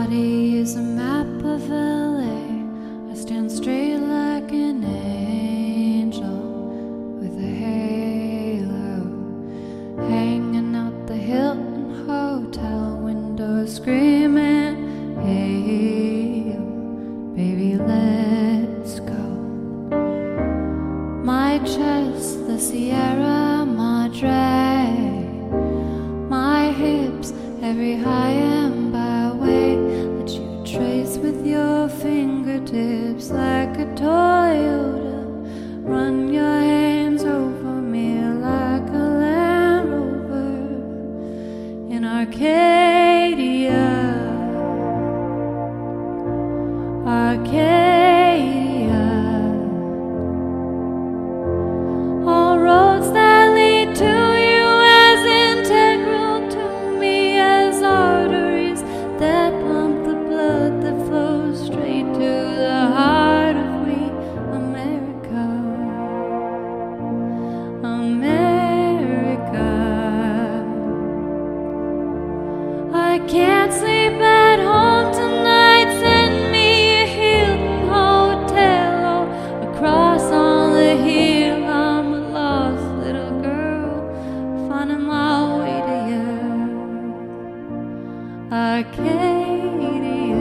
body is a map of LA. I stand straight like an angel with a halo, hanging out the Hilton Hotel window, screaming, hey, baby, let's go. My chest, the Sierra Madre, my hips, every high and byway that you trace with your fingertips like a Toyota. Run your hands over me like a Land Rover in Arcadia. Arcadia. All roads that lead to you as integral to me as arteries that pump the blood that flows straight to the heart of me, America. America. I can't sleep at home tonight. Send me a Hilton hotel across on the hill. I'm a lost little girl finding my way to you, Arcadia.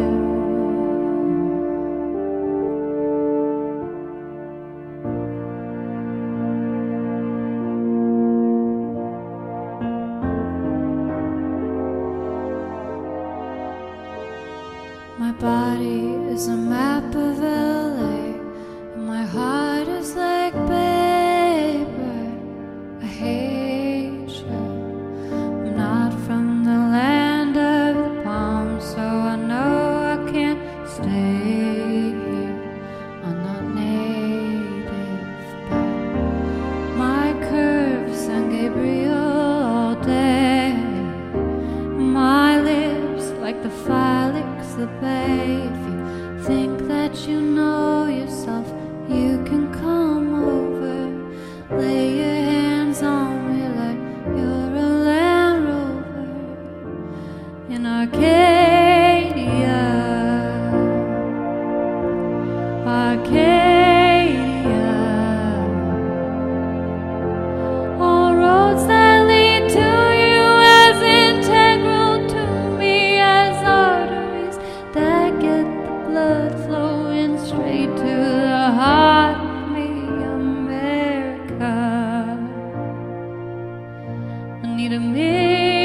My body is a map of LA, and my heart is like paper. I hate you. I'm not from the land of the palm, so I know I can't stay here. I'm not native, but my curves, San Gabriel all day. My lips like the phylix, the bay. If you think that you know yourself, you can come over. Lay your hands on me like you're a Land Rover in Arcadia. Arcadia. All roads that lead to you as integral to me as arteries that get the blood flowing straight to the heart of me, America. I need a mirror.